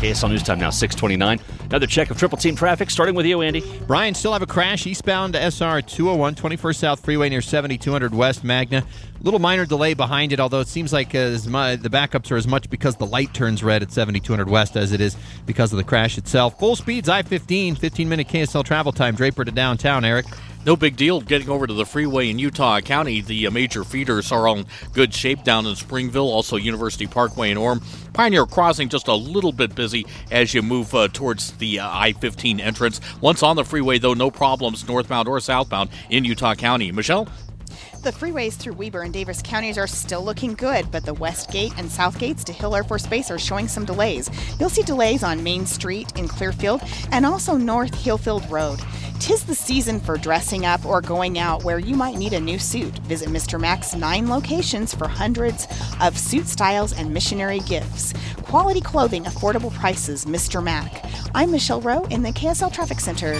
KSL News Time now, 6:29. Another check of Triple Team traffic, starting with you, Andy. Brian, still have a crash eastbound to SR 201, 21st South Freeway near 7200 West Magna. Little minor delay behind it, although it seems like the backups are as much because the light turns red at 7200 West as it is because of the crash itself. Full speeds, I-15, 15-minute KSL travel time, Draper to downtown. Eric? No big deal getting over to the freeway in Utah County. The major feeders are on good shape down in Springville, also University Parkway and Orem. Pioneer Crossing just a little bit busy as you move towards the I-15 entrance. Once on the freeway, though, no problems northbound or southbound in Utah County. Michelle? The freeways through Weber and Davis counties are still looking good, but the West Gate and South Gates to Hill Air Force Base are showing some delays. You'll see delays on Main Street in Clearfield and also North Hillfield Road. 'Tis the season for dressing up or going out where you might need a new suit. Visit Mr. Mac's 9 locations for hundreds of suit styles and missionary gifts. Quality clothing, affordable prices, Mr. Mac. I'm Michelle Rowe in the KSL Traffic Center.